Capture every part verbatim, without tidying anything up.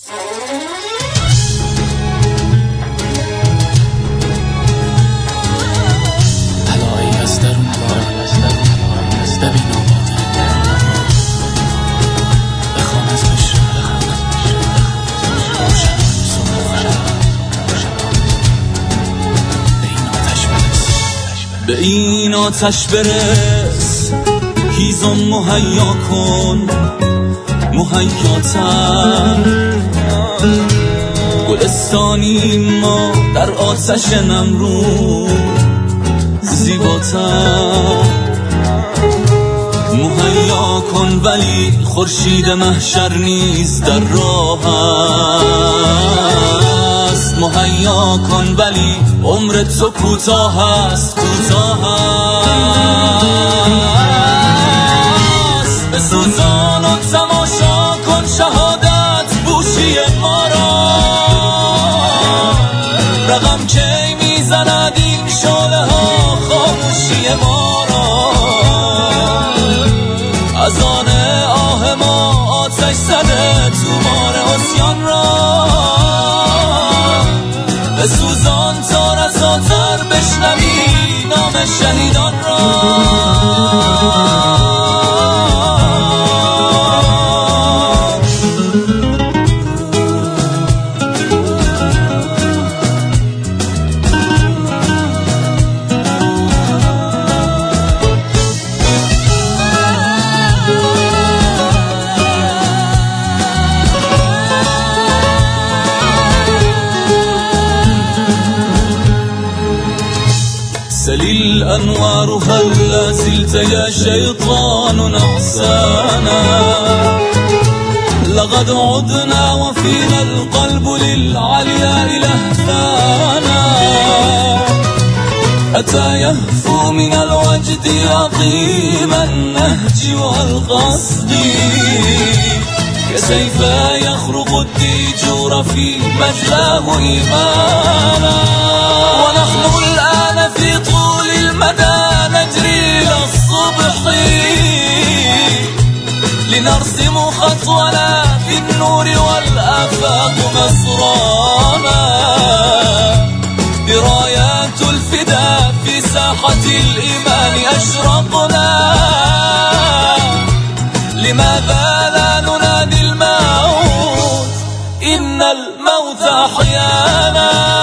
علایی از درون علایی از درون علایی از دبین آبادی بخوان از مشرق روشنان صبح به این آتش برس هیزم مهیا کن مهیاتر گلستانی ما در آتش نمرود زیباتر مهیا کن ولی خورشید محشر نیز در راه است مهیا کن ولی عمر تو کوتاه است کوتاه است بسوزان و تماشا کن شهادت بوشی ما را رقم کی میزند این شعله ها خاموشی ما را از آن آه ما آتش زده تومار عصیان را بسوزان تا رساتر بشنوی نام شهیدان را سليل الأنوار هل زلت يا شيطان أحسانا لقد عدنا وفينا القلب للعلياء لهفانا أتى يهفو من الوجد عقيم النهج والقصد كسيف يخرق الديجور في مجلاه إيمانا ونحن الآن في طول المدى نجري إلى الصبح لنرسم خطونا في النور والآفاق مسرانا برايات الفداء في ساحة الإيمان أشرقنا لماذا لا ننادي الموت إن الموت أحيانا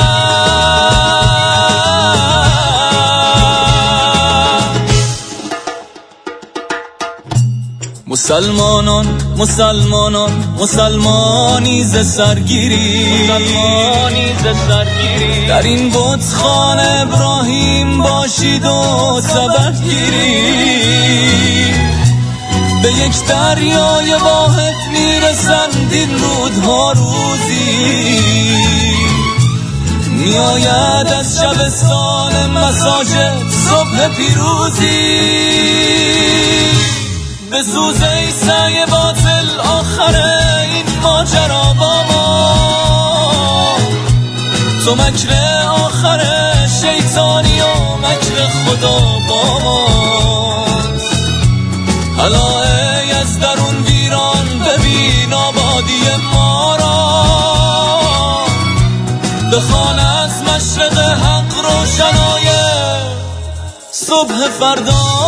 مسلمانان مسلمانان مسلمانی ز سرگیری مسلمانی ز سرگیری در این بتخانه ابراهیم باشید و سبب گیری به یک دریای واحد میرسند این رودها روزی میآید از شبستان مساجد صبح پیروزی بسوز ای سعی باطل آخر این ماجرا با ما تو مکر آخر شیطانی و مکر خدا با ماست حالا ای از درون ویران ببین آبادی ما را بخوان از مشرق حق روشنای صبح فردا